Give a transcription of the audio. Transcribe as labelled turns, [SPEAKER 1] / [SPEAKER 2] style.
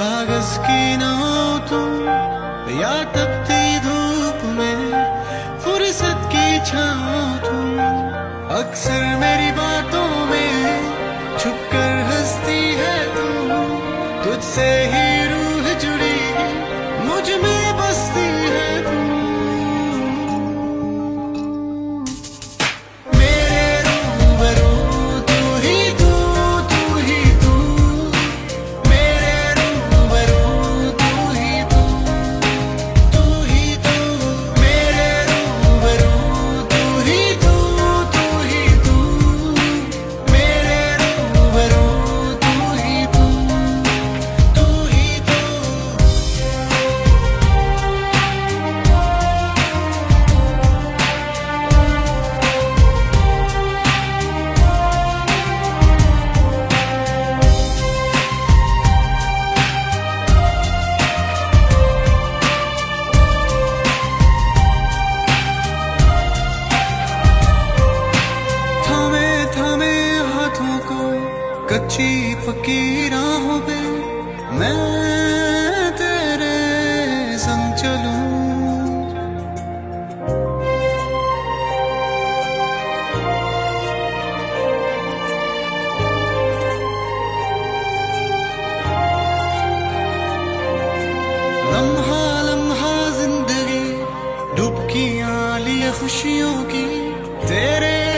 [SPEAKER 1] कागज की नाव तुम, या तपती धूप में फुर्सत की छाँव तुम। अक्सर मेरी बातों में छुपकर हंसती है तुम, तुझसे ही रूह जुड़ी मुझ में बसती है तू। मेरे रूबरू तू ही तू, तू ही तू। मेरे रूबरू तू ही तू, तू ही तू। मेरे रूबरू तू ही तू, तू ही तू। मेरे रूबरू तू ही तू, तू ही तू। थामे थामे हाथों को कच्ची पक्की राहों पे मैं तेरे संग चलूं। लम्हा लम्हा जिंदगी डुबकियां लिए खुशियों की तेरे